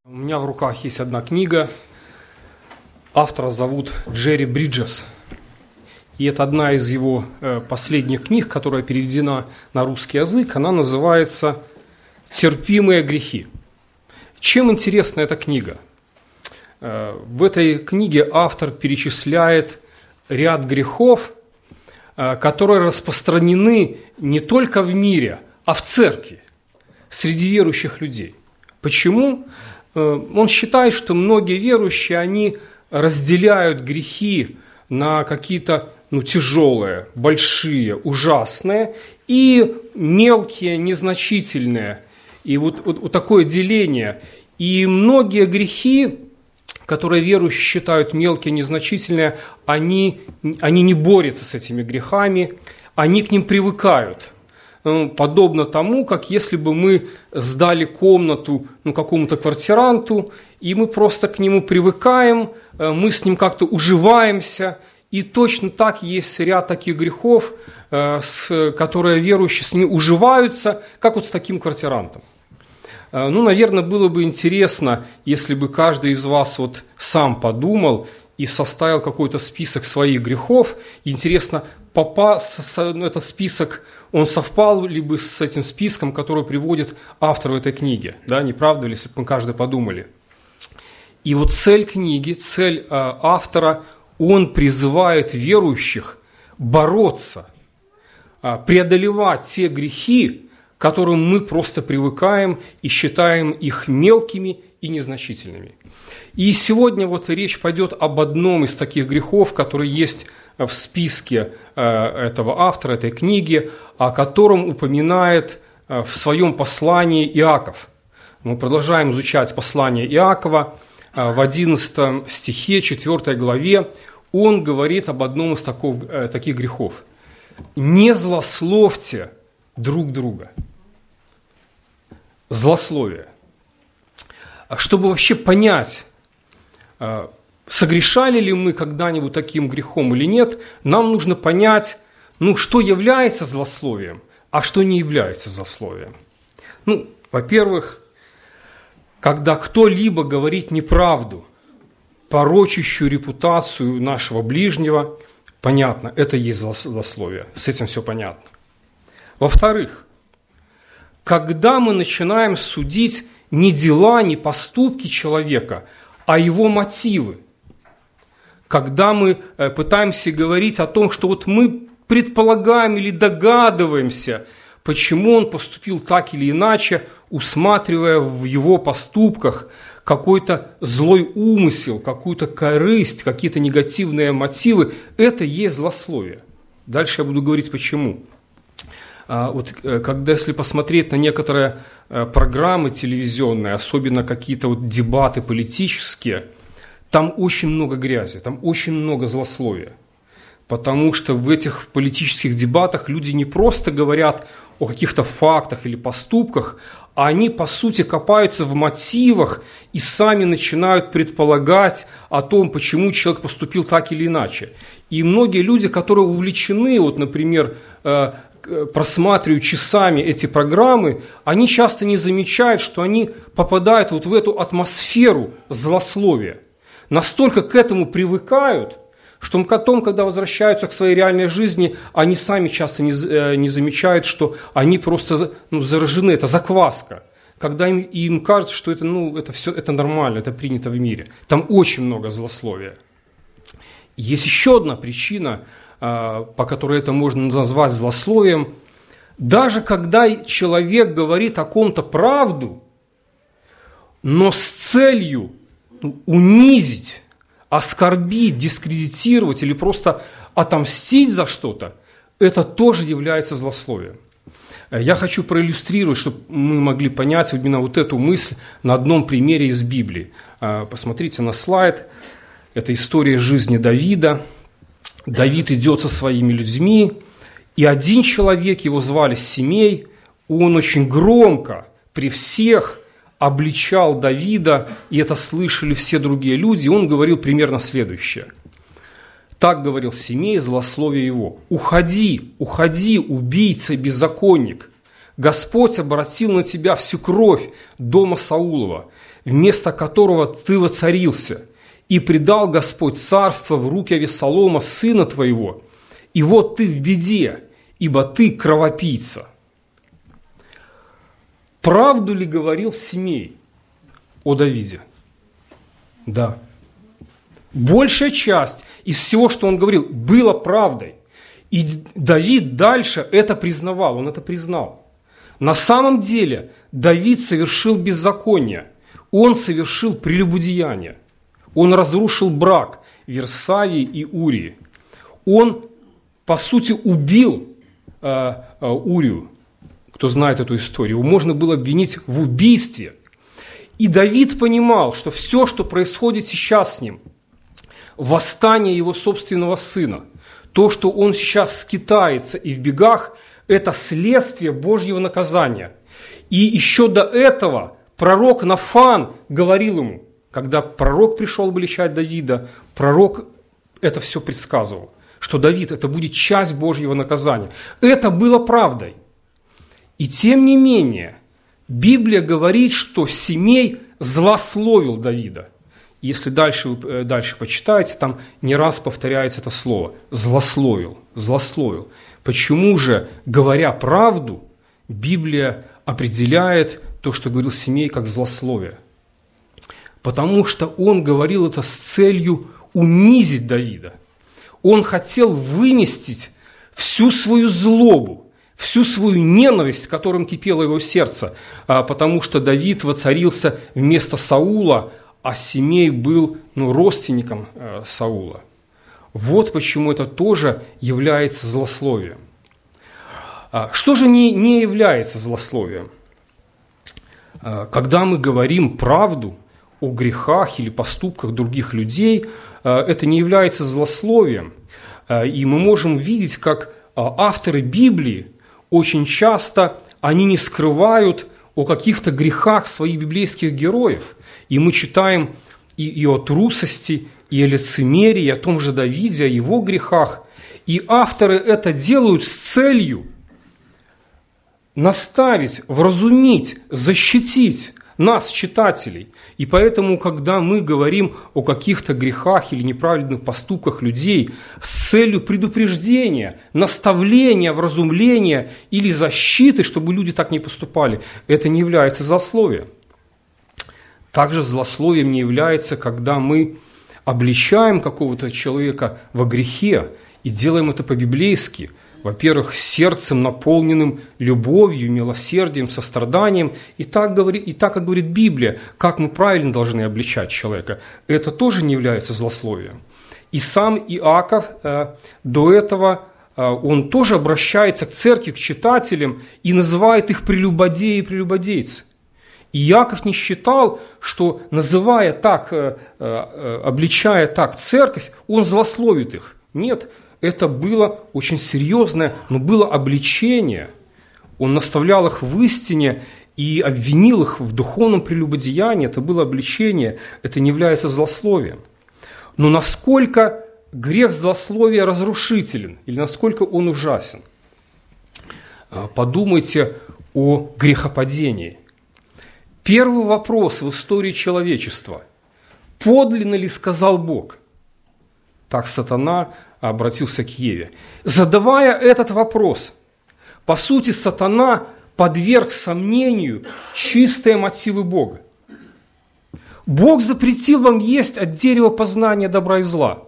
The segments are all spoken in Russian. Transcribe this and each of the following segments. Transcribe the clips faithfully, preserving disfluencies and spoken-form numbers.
У меня в руках есть одна книга, автора зовут Джерри Бриджес. И это одна из его э, последних книг, которая переведена на русский язык. Она называется «Терпимые грехи». Чем интересна эта книга? Э, в этой книге автор перечисляет ряд грехов, э, которые распространены не только в мире, а в церкви, среди верующих людей. Почему? Э, он считает, что многие верующие, они разделяют грехи на какие-то ну, тяжелые, большие, ужасные и мелкие, незначительные. И вот, вот, вот такое деление. И многие грехи, которые верующие считают мелкие, незначительные, они, они не борются с этими грехами, они к ним привыкают. Подобно тому, как если бы мы сдали комнату ну, какому-то квартиранту, и мы просто к нему привыкаем, мы с ним как-то уживаемся. И точно так есть ряд таких грехов, с, которые верующие с ними уживаются, как вот с таким квартирантом. Ну, наверное, было бы интересно, если бы каждый из вас вот сам подумал и составил какой-то список своих грехов. Интересно, попа, этот список, он совпал ли бы с этим списком, который приводит автор в этой книге? Да, не правда ли, если бы мы каждый подумали? И вот цель книги, цель э, автора, он призывает верующих бороться, э, преодолевать те грехи, к которым мы просто привыкаем и считаем их мелкими и незначительными. И сегодня вот речь пойдет об одном из таких грехов, который есть в списке э, этого автора, этой книги, о котором упоминает э, в своем послании Иаков. Мы продолжаем изучать послание Иакова. Э, в одиннадцатом стихе, четвёртой главе, он говорит об одном из таков, э, таких грехов. «Не злословьте друг друга». Злословие. Чтобы вообще понять, э, согрешали ли мы когда-нибудь таким грехом или нет, нам нужно понять, ну, что является злословием, а что не является злословием. Ну, во-первых, когда кто-либо говорит неправду, порочащую репутацию нашего ближнего, понятно, это есть злословие, с этим все понятно. Во-вторых, когда мы начинаем судить не дела, не поступки человека, а его мотивы, когда мы пытаемся говорить о том, что вот мы предполагаем или догадываемся, почему он поступил так или иначе, усматривая в его поступках какой-то злой умысел, какую-то корысть, какие-то негативные мотивы, это есть злословие. Дальше я буду говорить, почему. Вот, когда, если посмотреть на некоторые программы телевизионные, особенно какие-то вот дебаты политические, там очень много грязи, там очень много злословия. Потому что в этих политических дебатах люди не просто говорят о каких-то фактах или поступках, а они, по сути, копаются в мотивах и сами начинают предполагать о том, почему человек поступил так или иначе. И многие люди, которые увлечены, вот, например, просматривают часами эти программы, они часто не замечают, что они попадают вот в эту атмосферу злословия. Настолько к этому привыкают, что потом, когда возвращаются к своей реальной жизни, они сами часто не, не замечают, что они просто ну, заражены, это закваска. Когда им, им кажется, что это, ну, это все это нормально, это принято в мире. Там очень много злословия. Есть еще одна причина, по которой это можно назвать злословием. Даже когда человек говорит о ком-то правду, но с целью унизить, оскорбить, дискредитировать или просто отомстить за что-то, это тоже является злословием. Я хочу проиллюстрировать, чтобы мы могли понять именно вот эту мысль на одном примере из Библии. Посмотрите на слайд. Это история жизни Давида. Давид идет со своими людьми, и один человек, его звали Семей, он очень громко при всех обличал Давида, и это слышали все другие люди, и он говорил примерно следующее. Так говорил Семей, злословие его: «Уходи, уходи, убийца и беззаконник, Господь обратил на тебя всю кровь дома Саулова, вместо которого ты воцарился, и предал Господь царство в руки Авессалома, сына твоего, и вот ты в беде, ибо ты кровопийца». Правду ли говорил Симей о Давиде? Да. Большая часть из всего, что он говорил, было правдой. И Давид дальше это признавал, он это признал. На самом деле Давид совершил беззаконие, он совершил прелюбодеяние, он разрушил брак Версавии и Урии. Он, по сути, убил э, э, Урию. Кто знает эту историю, его можно было обвинить в убийстве. И Давид понимал, что все, что происходит сейчас с ним, восстание его собственного сына, то, что он сейчас скитается и в бегах, это следствие Божьего наказания. И еще до этого пророк Нафан говорил ему, когда пророк пришел обличать Давида, пророк это все предсказывал, что Давид – это будет часть Божьего наказания. Это было правдой. И тем не менее, Библия говорит, что Симей злословил Давида. Если дальше вы дальше почитаете, там не раз повторяется это слово. Злословил, злословил. Почему же, говоря правду, Библия определяет то, что говорил Симей, как злословие? Потому что он говорил это с целью унизить Давида. Он хотел выместить всю свою злобу, всю свою ненависть, которым кипело его сердце, потому что Давид воцарился вместо Саула, а Симей был ну, родственником Саула. Вот почему это тоже является злословием. Что же не, не является злословием? Когда мы говорим правду о грехах или поступках других людей, это не является злословием. И мы можем видеть, как авторы Библии очень часто они не скрывают о каких-то грехах своих библейских героев. И мы читаем и, и о трусости, и о лицемерии, и о том же Давиде, о его грехах. И авторы это делают с целью наставить, вразумить, защитить нас, читателей. И поэтому, когда мы говорим о каких-то грехах или неправильных поступках людей с целью предупреждения, наставления, вразумления или защиты, чтобы люди так не поступали, это не является злословием. Также злословием не является, когда мы обличаем какого-то человека во грехе и делаем это по-библейски. Во-первых, сердцем, наполненным любовью, милосердием, состраданием. И так, говорит, и так, как говорит Библия, как мы правильно должны обличать человека, это тоже не является злословием. И сам Иаков э, до этого, э, он тоже обращается к церкви, к читателям и называет их прелюбодеи и прелюбодейцы. И Иаков не считал, что, называя так, э, э, обличая так церковь, он злословит их. Нет, это было очень серьезное, но было обличение. Он наставлял их в истине и обвинил их в духовном прелюбодеянии. Это было обличение, это не является злословием. Но насколько грех злословия разрушителен или насколько он ужасен? Подумайте о грехопадении. Первый вопрос в истории человечества. Подлинно ли сказал Бог? Так сатана обратился к Еве. Задавая этот вопрос, по сути, сатана подверг сомнению чистые мотивы Бога. Бог запретил вам есть от дерева познания добра и зла.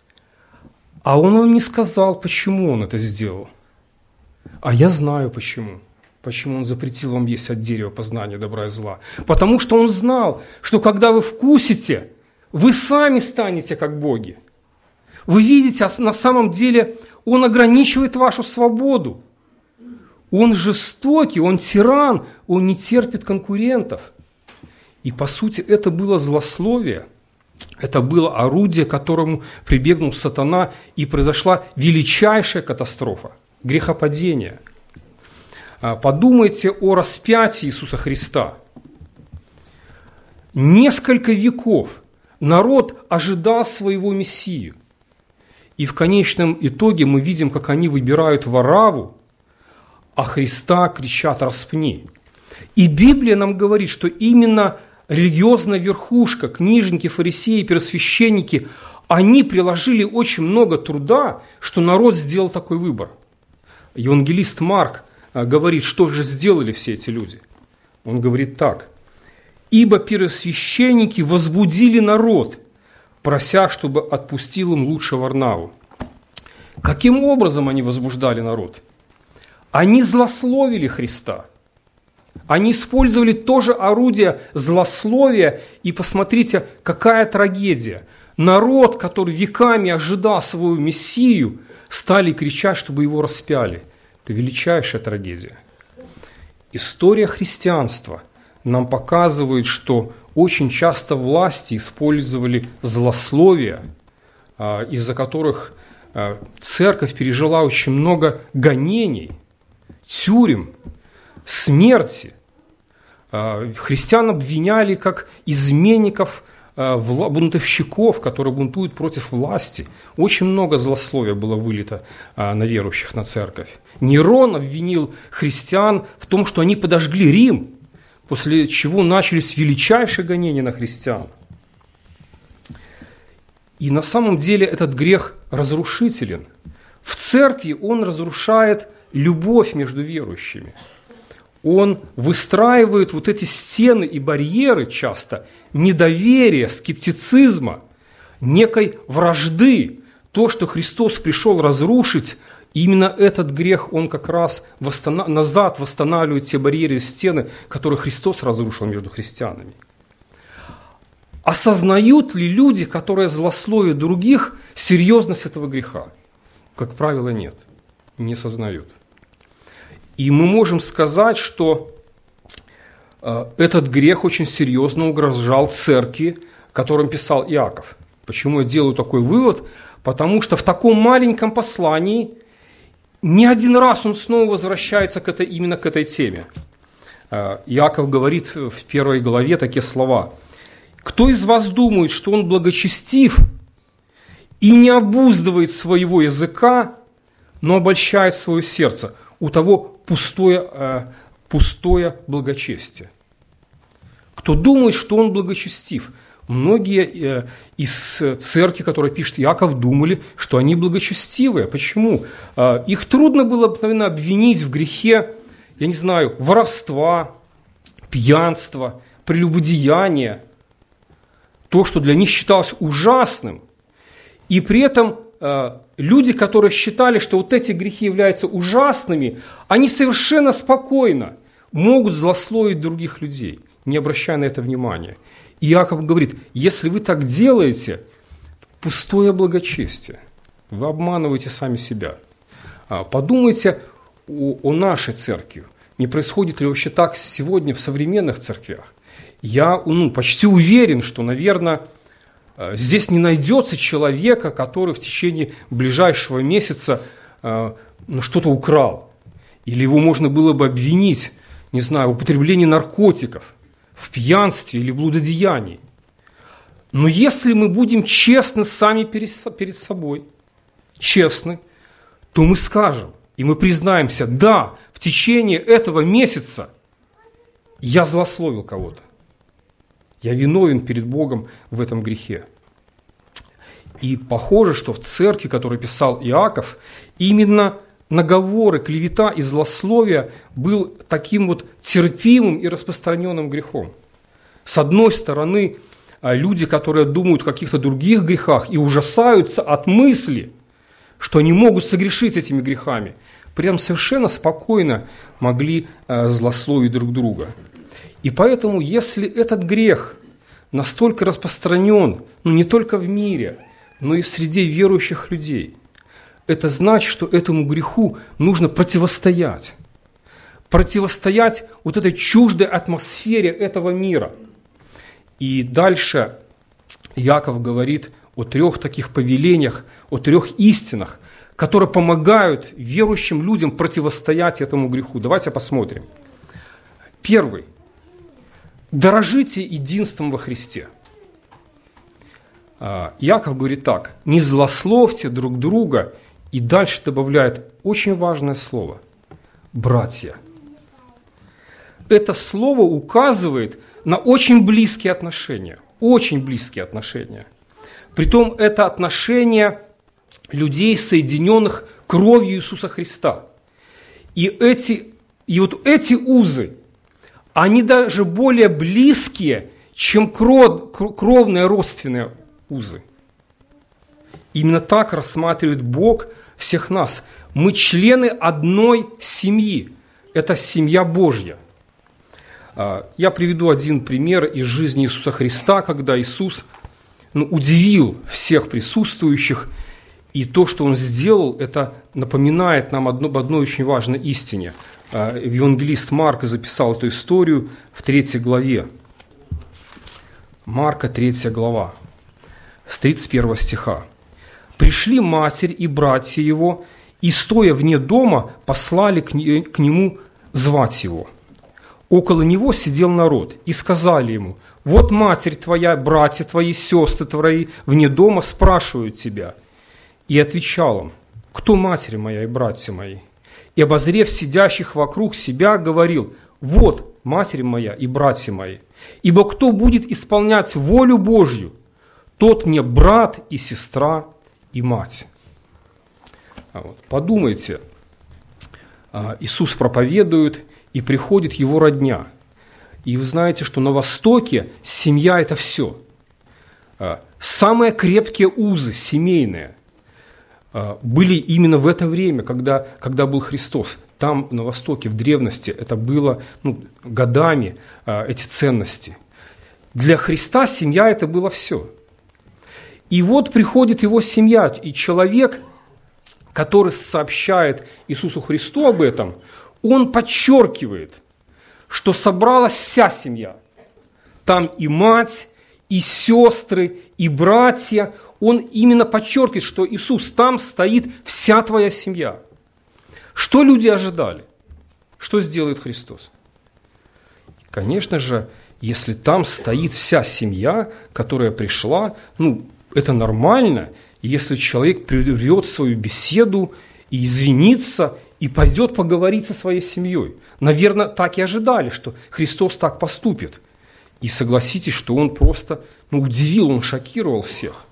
А Он вам не сказал, почему Он это сделал. А я знаю, почему. Почему Он запретил вам есть от дерева познания добра и зла. Потому что Он знал, что когда вы вкусите, вы сами станете как боги. Вы видите, на самом деле Он ограничивает вашу свободу. Он жестокий, Он тиран, Он не терпит конкурентов. И по сути это было злословие, это было орудие, к которому прибегнул сатана, и произошла величайшая катастрофа – грехопадение. Подумайте о распятии Иисуса Христа. Несколько веков народ ожидал своего Мессию. И в конечном итоге мы видим, как они выбирают Варавву, а Христа кричат «распни». И Библия нам говорит, что именно религиозная верхушка, книжники, фарисеи, первосвященники, они приложили очень много труда, что народ сделал такой выбор. Евангелист Марк говорит, что же сделали все эти люди. Он говорит так: «Ибо первосвященники возбудили народ, прося, чтобы отпустил им лучше Варнаву». Каким образом они возбуждали народ? Они злословили Христа. Они использовали тоже орудие злословия, и посмотрите, какая трагедия. Народ, который веками ожидал свою Мессию, стали кричать, чтобы его распяли. Это величайшая трагедия. История христианства нам показывает, что очень часто власти использовали злословия, из-за которых церковь пережила очень много гонений, тюрем, смерти. Христиан обвиняли как изменников, бунтовщиков, которые бунтуют против власти. Очень много злословия было вылито на верующих, на церковь. Нерон обвинил христиан в том, что они подожгли Рим, после чего начались величайшие гонения на христиан. И на самом деле этот грех разрушителен. В церкви он разрушает любовь между верующими. Он выстраивает вот эти стены и барьеры часто недоверия, скептицизма, некой вражды. То, что Христос пришел разрушить, именно этот грех, он как раз восстанов... назад восстанавливает те барьеры и стены, которые Христос разрушил между христианами. Осознают ли люди, которые злословят других, серьезность этого греха? Как правило, нет, не сознают. И мы можем сказать, что э, этот грех очень серьезно угрожал церкви, о котором писал Иаков. Почему я делаю такой вывод? Потому что в таком маленьком послании не один раз он снова возвращается к этой, именно к этой теме. Э, Иаков говорит в первой главе такие слова: «Кто из вас думает, что он благочестив и не обуздывает своего языка, но обольщает свое сердце? У того пустое, э, пустое благочестие». Кто думает, что он благочестив? Многие э, из церкви, которые пишет Иаков, думали, что они благочестивые. Почему? Э, их трудно было обыкновенно обвинить в грехе, я не знаю, воровства, пьянства, прелюбодеяния. То, что для них считалось ужасным. И при этом э, люди, которые считали, что вот эти грехи являются ужасными, они совершенно спокойно могут злословить других людей, не обращая на это внимания. И Иаков говорит: если вы так делаете, пустое благочестие, вы обманываете сами себя. Подумайте о, о нашей церкви. Не происходит ли вообще так сегодня в современных церквях? Я ну, почти уверен, что, наверное, здесь не найдется человека, который в течение ближайшего месяца э, ну, что-то украл. Или его можно было бы обвинить, не знаю, в употреблении наркотиков, в пьянстве или блудодеянии. Но если мы будем честны сами перед собой, честны, то мы скажем, и мы признаемся: да, в течение этого месяца я злословил кого-то. Я виновен перед Богом в этом грехе. И похоже, что в церкви, которую писал Иаков, именно наговоры, клевета и злословие был таким вот терпимым и распространенным грехом. С одной стороны, люди, которые думают о каких-то других грехах и ужасаются от мысли, что они могут согрешить этими грехами, прям совершенно спокойно могли злословить друг друга. И поэтому, если этот грех настолько распространен, ну не только в мире, но и в среде верующих людей, это значит, что этому греху нужно противостоять. Противостоять вот этой чуждой атмосфере этого мира. И дальше Иаков говорит о трех таких повелениях, о трех истинах, которые помогают верующим людям противостоять этому греху. Давайте посмотрим. Первый. Дорожите единством во Христе. Иаков говорит так: не злословьте друг друга, и дальше добавляет очень важное слово: братья. Это слово указывает на очень близкие отношения, очень близкие отношения. Притом это отношения людей, соединенных кровью Иисуса Христа. И, эти, и вот эти узы, они даже более близкие, чем кров, кровные родственные узы. Именно так рассматривает Бог всех нас. Мы члены одной семьи. Это семья Божья. Я приведу один пример из жизни Иисуса Христа, когда Иисус ну, удивил всех присутствующих. И то, что Он сделал, это напоминает нам одно, об одной очень важной истине. Евангелист Марк записал эту историю в третьей главе. Марка, третья глава, с тридцать первого стиха. «Пришли матерь и братья его, и, стоя вне дома, послали к нему звать его. Около него сидел народ, и сказали ему: вот матерь твоя, братья твои, сестры твои вне дома спрашивают тебя. И отвечал им: кто матерь моя и братья мои? И, обозрев сидящих вокруг себя, говорил: вот матерь моя и братья мои. Ибо кто будет исполнять волю Божью, тот мне брат и сестра и мать». Вот. Подумайте, Иисус проповедует, и приходит его родня. И вы знаете, что на Востоке семья – это все. Самые крепкие узы семейные были именно в это время, когда, когда был Христос. Там, на Востоке, в древности, это было ну, годами, эти ценности. Для Христа семья – это было все. И вот приходит его семья, и человек, который сообщает Иисусу Христу об этом, он подчеркивает, что собралась вся семья. Там и мать, и сестры, и братья. Он именно подчеркивает, что Иисус, там стоит вся твоя семья. Что люди ожидали? Что сделает Христос? Конечно же, если там стоит вся семья, которая пришла, ну, это нормально, если человек прервет свою беседу и извинится, и пойдет поговорить со своей семьей. Наверное, так и ожидали, что Христос так поступит. И согласитесь, что Он просто ну, удивил, Он шокировал всех.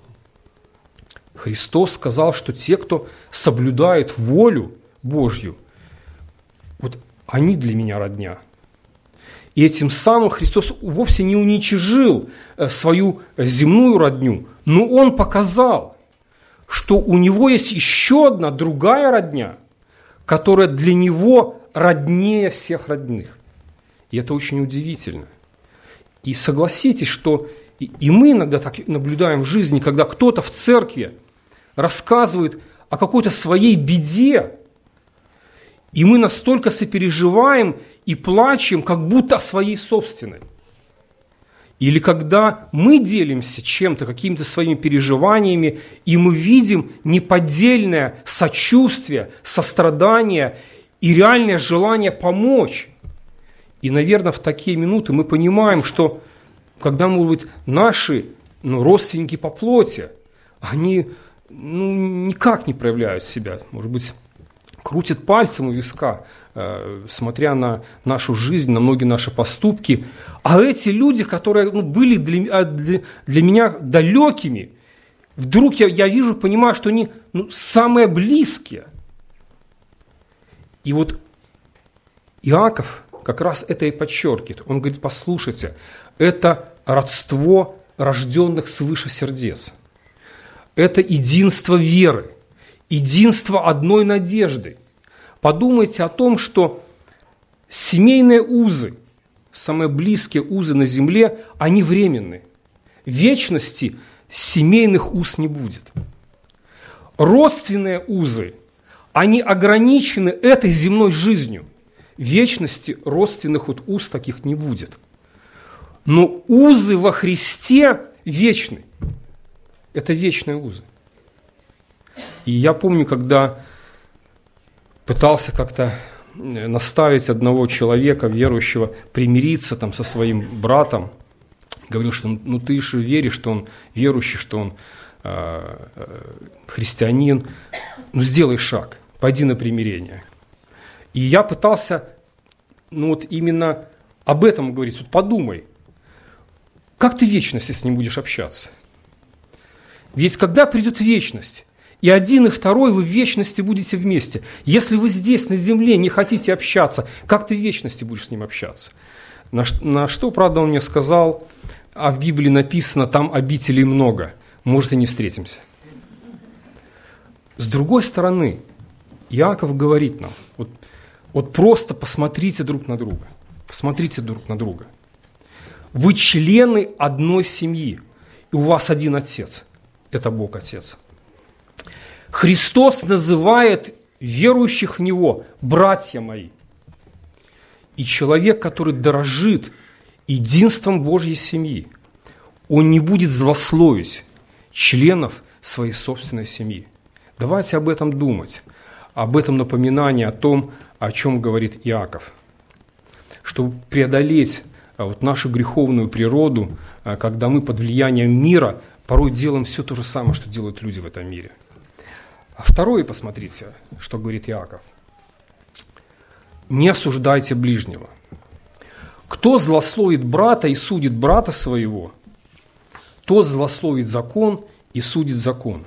Христос сказал, что те, кто соблюдает волю Божью, вот они для меня родня. И этим самым Христос вовсе не уничижил свою земную родню, но Он показал, что у Него есть еще одна другая родня, которая для Него роднее всех родных. И это очень удивительно. И согласитесь, что и мы иногда так наблюдаем в жизни, когда кто-то в церкви рассказывает о какой-то своей беде, и мы настолько сопереживаем и плачем, как будто о своей собственной. Или когда мы делимся чем-то, какими-то своими переживаниями, и мы видим неподдельное сочувствие, сострадание и реальное желание помочь. И, наверное, в такие минуты мы понимаем, что когда, может быть, наши ну, родственники по плоти, они ну, никак не проявляют себя, может быть, крутят пальцем у виска, э, смотря на нашу жизнь, на многие наши поступки. А эти люди, которые ну, были для, для, для меня далекими, вдруг я, я вижу, понимаю, что они ну, самые близкие. И вот Иаков как раз это и подчеркивает. Он говорит: послушайте, это родство рожденных свыше сердец. Это единство веры, единство одной надежды. Подумайте о том, что семейные узы, самые близкие узы на земле, они временны. В вечности семейных уз не будет. Родственные узы, они ограничены этой земной жизнью. В вечности родственных вот уз таких не будет. Но узы во Христе вечны. Это вечные узы. И я помню, когда пытался как-то наставить одного человека, верующего, примириться там, со своим братом, говорил, что ну ты же веришь, что он верующий, что он э, э, христианин, ну сделай шаг, пойди на примирение. И я пытался, ну вот именно об этом говорить. Вот подумай, как ты в вечности с ним будешь общаться? Ведь когда придет вечность, и один, и второй, вы в вечности будете вместе. Если вы здесь, на земле, не хотите общаться, как ты в вечности будешь с ним общаться? На, на что, правда, он мне сказал, а в Библии написано, там обителей много, может, и не встретимся. С другой стороны, Иаков говорит нам, вот, вот просто посмотрите друг на друга, посмотрите друг на друга. Вы члены одной семьи, и у вас один Отец, это Бог Отец. Христос называет верующих в Него братья мои. И человек, который дорожит единством Божьей семьи, он не будет злословить членов своей собственной семьи. Давайте об этом думать, об этом напоминании, о том, о чем говорит Иаков. Чтобы преодолеть вот нашу греховную природу, когда мы под влиянием мира порой делаем все то же самое, что делают люди в этом мире. А второе, посмотрите, что говорит Иаков. Не осуждайте ближнего. Кто злословит брата и судит брата своего, тот злословит закон и судит закон.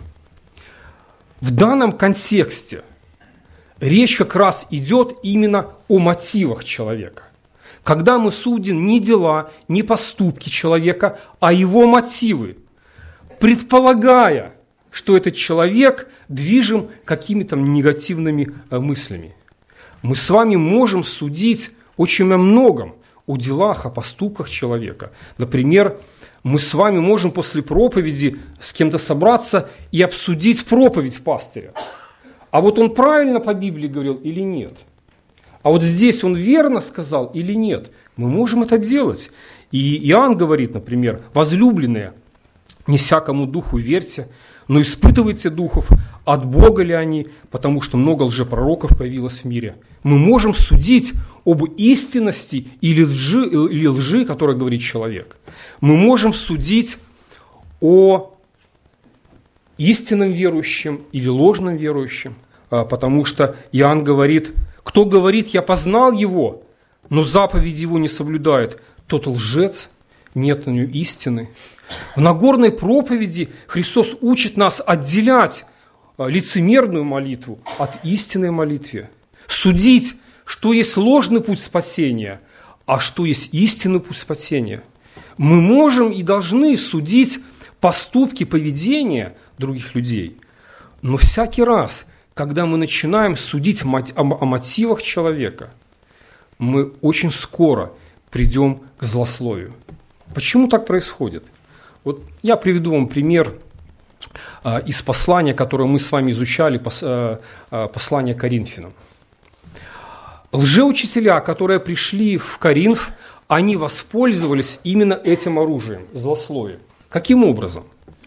В данном контексте речь как раз идет именно о мотивах человека. Когда мы судим не дела, не поступки человека, а его мотивы, предполагая, что этот человек движим какими-то негативными мыслями. Мы с вами можем судить очень о многом, о делах, о поступках человека. Например, мы с вами можем после проповеди с кем-то собраться и обсудить проповедь пастыря. А вот он правильно по Библии говорил или нет? А вот здесь он верно сказал или нет? Мы можем это делать. И Иоанн говорит, например, возлюбленные, не всякому духу верьте, но испытывайте духов, от Бога ли они, потому что много лжепророков появилось в мире. Мы можем судить об истинности или лжи, или лжи, которой говорит человек. Мы можем судить о истинном верующем или ложном верующем, потому что Иоанн говорит, кто говорит, я познал его, но заповеди его не соблюдает, тот лжец, нет на нем истины. В Нагорной проповеди Христос учит нас отделять лицемерную молитву от истинной молитвы. Судить, что есть ложный путь спасения, а что есть истинный путь спасения. Мы можем и должны судить поступки, поведение других людей. Но всякий раз, когда мы начинаем судить о мотивах человека, мы очень скоро придем к злословию. Почему так происходит? Вот я приведу вам пример а, из послания, которое мы с вами изучали, пос, а, послание Коринфянам. Лжеучителя, которые пришли в Коринф, они воспользовались именно этим оружием, злословием. Каким образом?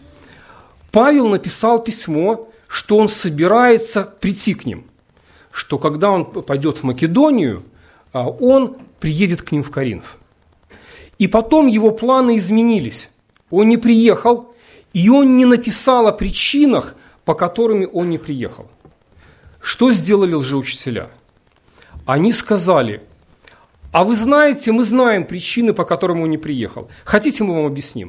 Павел написал письмо, что он собирается прийти к ним, что когда он пойдет в Македонию, он приедет к ним в Коринф. И потом его планы изменились. Он не приехал, и он не написал о причинах, по которым он не приехал. Что сделали лжеучителя? Они сказали, а вы знаете, мы знаем причины, по которым он не приехал. Хотите, мы вам объясним?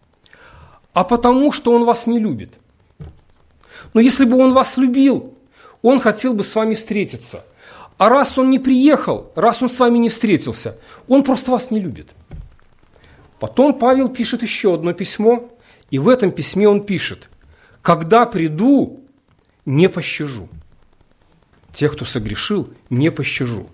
А потому, что он вас не любит. Но если бы он вас любил, он хотел бы с вами встретиться. А раз он не приехал, раз он с вами не встретился, он просто вас не любит. Потом Павел пишет еще одно письмо, и в этом письме он пишет, «Когда приду, не пощажу». Тех, кто согрешил, не пощажу.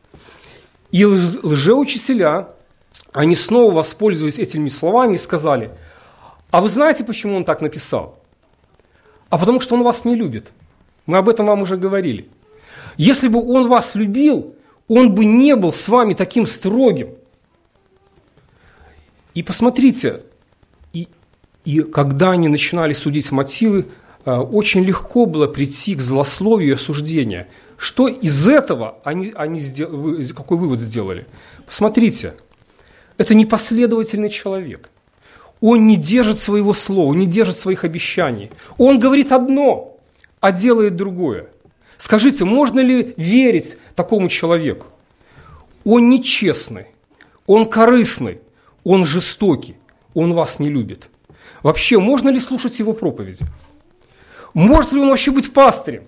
И лжеучителя, они снова воспользовались этими словами и сказали, а вы знаете, почему он так написал? А потому что он вас не любит. Мы об этом вам уже говорили. Если бы он вас любил, он бы не был с вами таким строгим. И посмотрите, и, и когда они начинали судить мотивы, очень легко было прийти к злословию и осуждению. Что из этого они, они сдел... какой вывод сделали? Посмотрите, это непоследовательный человек. Он не держит своего слова, не держит своих обещаний. Он говорит одно, а делает другое. Скажите, можно ли верить такому человеку? Он нечестный, он корыстный, он жестокий, он вас не любит. Вообще, можно ли слушать его проповеди? Может ли он вообще быть пастырем?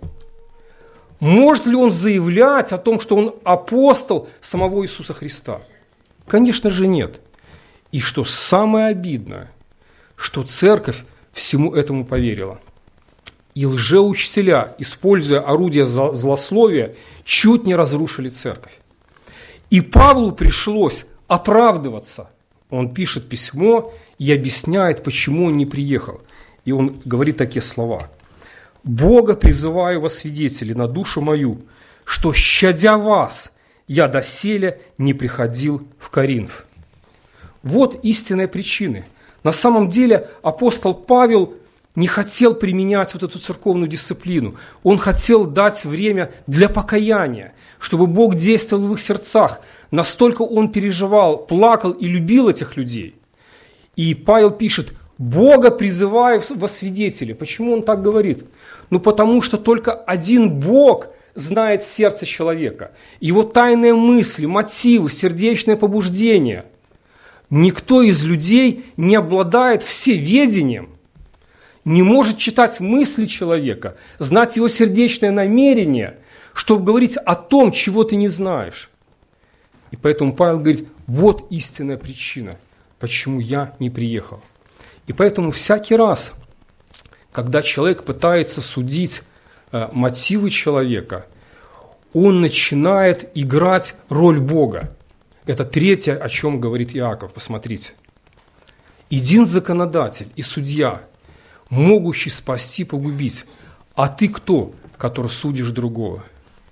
Может ли он заявлять о том, что он апостол самого Иисуса Христа? Конечно же нет. И что самое обидное, что церковь всему этому поверила. И лжеучителя, используя орудия злословия, чуть не разрушили церковь. И Павлу пришлось оправдываться. Он пишет письмо и объясняет, почему он не приехал. И он говорит такие слова. «Бога призываю во свидетели на душу мою, что, щадя вас, я доселе не приходил в Коринф». Вот истинные причины. На самом деле апостол Павел не хотел применять вот эту церковную дисциплину. Он хотел дать время для покаяния, чтобы Бог действовал в их сердцах. Настолько он переживал, плакал и любил этих людей. И Павел пишет: «Бога призываю во свидетели». Почему он так говорит? Ну, потому что только один Бог знает сердце человека, его тайные мысли, мотивы, сердечное побуждение. Никто из людей не обладает всеведением, не может читать мысли человека, знать его сердечное намерение, чтобы говорить о том, чего ты не знаешь. И поэтому Павел говорит: вот истинная причина, почему я не приехал. И поэтому всякий раз, когда человек пытается судить э, мотивы человека, он начинает играть роль Бога. Это третье, о чем говорит Иаков. Посмотрите. «Един законодатель и судья, могущий спасти, погубить. А ты кто, который судишь другого?»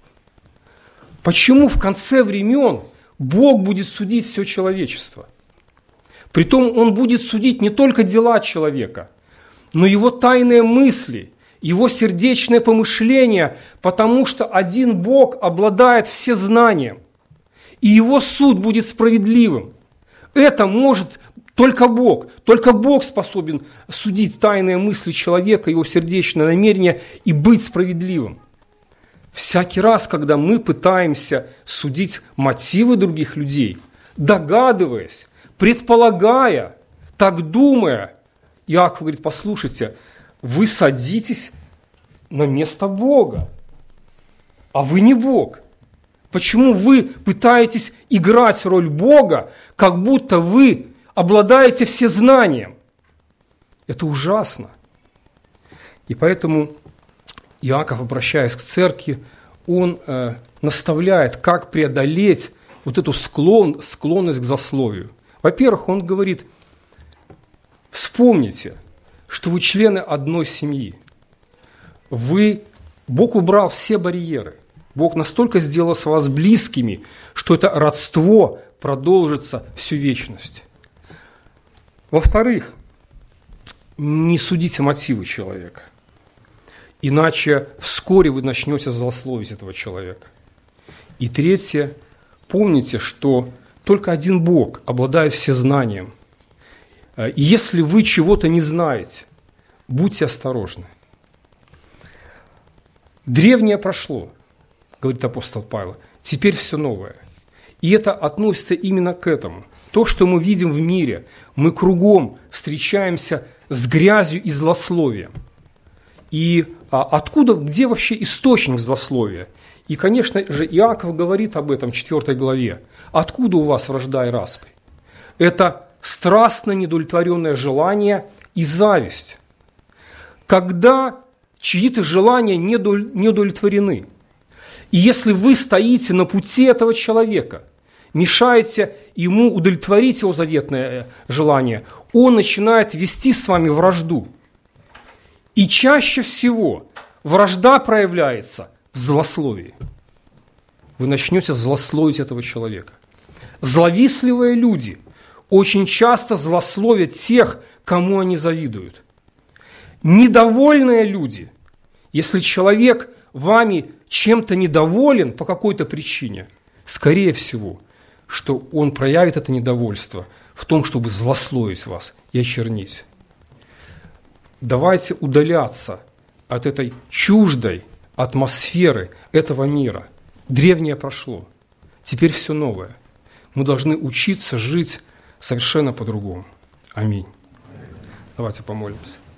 Почему в конце времен Бог будет судить все человечество? Притом Он будет судить не только дела человека, но его тайные мысли, его сердечное помышление, потому что один Бог обладает всезнанием, и его суд будет справедливым. Это может только Бог. Только Бог способен судить тайные мысли человека, его сердечное намерение и быть справедливым. Всякий раз, когда мы пытаемся судить мотивы других людей, догадываясь, предполагая, так думая, Иаков говорит: послушайте, вы садитесь на место Бога, а вы не Бог. Почему вы пытаетесь играть роль Бога, как будто вы обладаете всезнанием? Это ужасно. И поэтому Иаков, обращаясь к церкви, он э, наставляет, как преодолеть вот эту склон, склонность к злословию. Во-первых, он говорит: вспомните, что вы члены одной семьи. Вы, Бог убрал все барьеры. Бог настолько сделал с вас близкими, что это родство продолжится всю вечность. Во-вторых, не судите мотивы человека, иначе вскоре вы начнете злословить этого человека. И третье, помните, что только один Бог обладает всезнанием. И если вы чего-то не знаете, будьте осторожны. Древнее прошло, говорит апостол Павел, теперь все новое. И это относится именно к этому. То, что мы видим в мире, мы кругом встречаемся с грязью и злословием. И а, откуда, где вообще источник злословия? И, конечно же, Иаков говорит об этом в четвёртой главе. Откуда у вас вражда и распри? Это страстно недовлетворенное желание и зависть. Когда чьи-то желания не удовлетворены, и если вы стоите на пути этого человека, мешаете ему удовлетворить его заветное желание, он начинает вести с вами вражду. И чаще всего вражда проявляется в злословии. Вы начнете злословить этого человека. Зловисливые люди очень часто злословят тех, кому они завидуют. Недовольные люди, если человек вами чем-то недоволен по какой-то причине, скорее всего, что он проявит это недовольство в том, чтобы злословить вас и очернить. Давайте удаляться от этой чуждой, атмосферы этого мира. Древнее прошло, теперь все новое. Мы должны учиться жить совершенно по-другому. Аминь. Давайте помолимся.